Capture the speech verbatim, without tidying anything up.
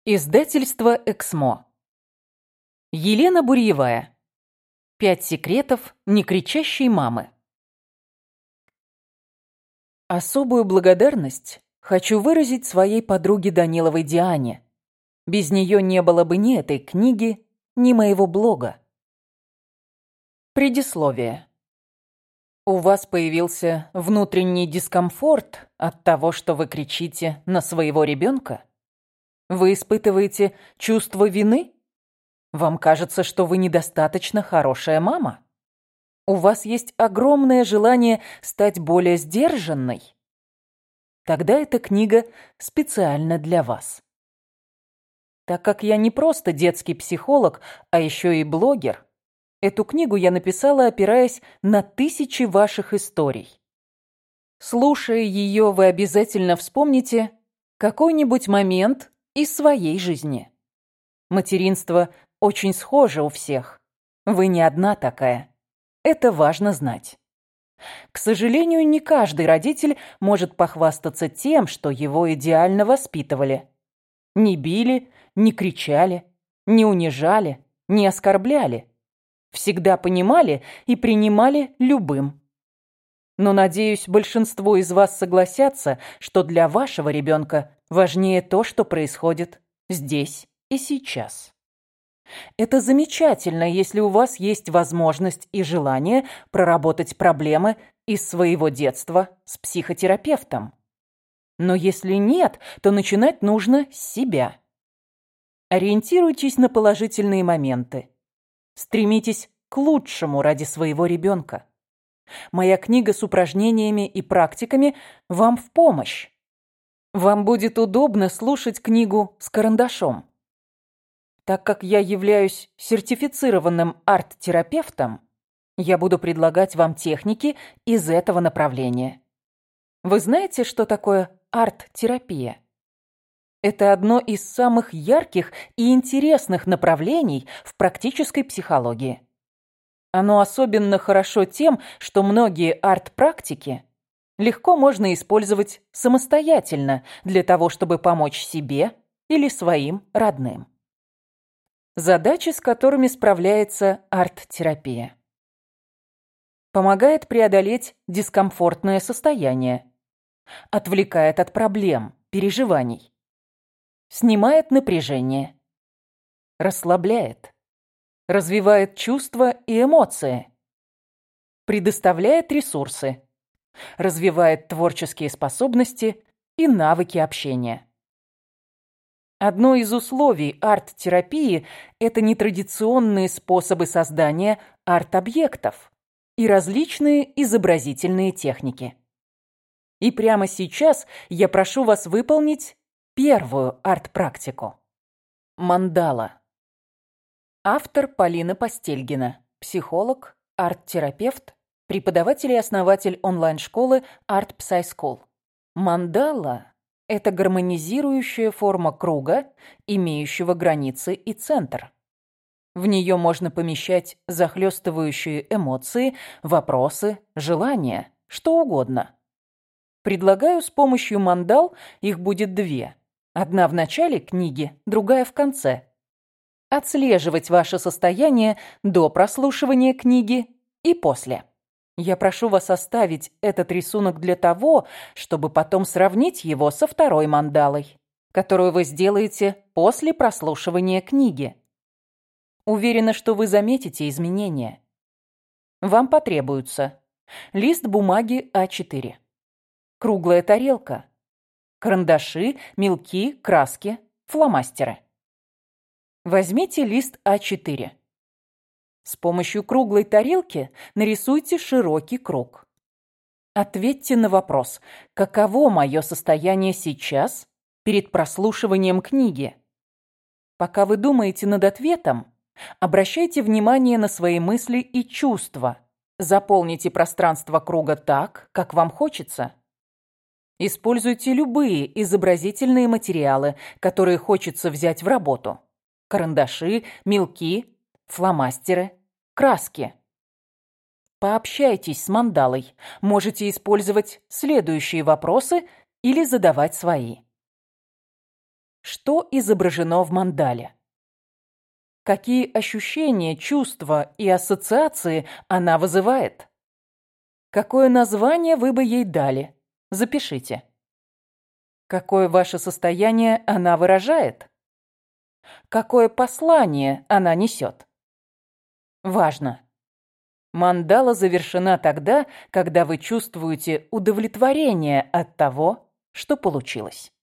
Издательство «Эксмо». Елена Бурьевая. Пять секретов некричащей мамы. Особую благодарность хочу выразить своей подруге Даниловой Диане. Без нее не было бы ни этой книги, ни моего блога. Предисловие. У вас появился внутренний дискомфорт от того, что вы кричите на своего ребенка? Вы испытываете чувство вины? Вам кажется, что вы недостаточно хорошая мама? У вас есть огромное желание стать более сдержанной? Тогда эта книга специально для вас. Так как я не просто детский психолог, а еще и блогер, эту книгу я написала, опираясь на тысячи ваших историй. Слушая ее, вы обязательно вспомните какой-нибудь момент из своей жизни. Материнство очень схоже у всех. Вы не одна такая. Это важно знать. К сожалению, не каждый родитель может похвастаться тем, что его идеально воспитывали. Не били, не кричали, не унижали, не оскорбляли. Всегда понимали и принимали любым. Но, надеюсь, большинство из вас согласятся, что для вашего ребенка важнее то, что происходит здесь и сейчас. Это замечательно, если у вас есть возможность и желание проработать проблемы из своего детства с психотерапевтом. Но если нет, то начинать нужно с себя. Ориентируйтесь на положительные моменты. Стремитесь к лучшему ради своего ребенка. Моя книга с упражнениями и практиками вам в помощь. Вам будет удобно слушать книгу с карандашом. Так как я являюсь сертифицированным арт-терапевтом, я буду предлагать вам техники из этого направления. Вы знаете, что такое арт-терапия? Это одно из самых ярких и интересных направлений в практической психологии. Оно особенно хорошо тем, что многие арт-практики легко можно использовать самостоятельно для того, чтобы помочь себе или своим родным. Задачи, с которыми справляется арт-терапия. Помогает преодолеть дискомфортное состояние. Отвлекает от проблем, переживаний. Снимает напряжение. Расслабляет. Развивает чувства и эмоции. Предоставляет ресурсы. Развивает творческие способности и навыки общения. Одно из условий арт-терапии – это нетрадиционные способы создания арт-объектов и различные изобразительные техники. И прямо сейчас я прошу вас выполнить первую арт-практику. Мандала. Автор Полина Постельгина, психолог, арт-терапевт, преподаватель и основатель онлайн-школы Art Psy School. Мандала – это гармонизирующая форма круга, имеющего границы и центр. В нее можно помещать захлестывающие эмоции, вопросы, желания, что угодно. Предлагаю с помощью мандал, их будет две. Одна в начале книги, другая в конце. Отслеживать ваше состояние до прослушивания книги и после. Я прошу вас оставить этот рисунок для того, чтобы потом сравнить его со второй мандалой, которую вы сделаете после прослушивания книги. Уверена, что вы заметите изменения. Вам потребуется лист бумаги а четыре, круглая тарелка, карандаши, мелки, краски, фломастеры. Возьмите лист а четыре. С помощью круглой тарелки нарисуйте широкий круг. Ответьте на вопрос, каково мое состояние сейчас перед прослушиванием книги. Пока вы думаете над ответом, обращайте внимание на свои мысли и чувства. Заполните пространство круга так, как вам хочется. Используйте любые изобразительные материалы, которые хочется взять в работу. Карандаши, мелки, фломастеры, краски. Пообщайтесь с мандалой. Можете использовать следующие вопросы или задавать свои. что изображено в мандале. Какие ощущения, чувства и ассоциации она вызывает? Какое название вы бы ей дали? Запишите. Какое ваше состояние она выражает? Какое послание она несет? Важно. Мандала завершена тогда, когда вы чувствуете удовлетворение от того, что получилось.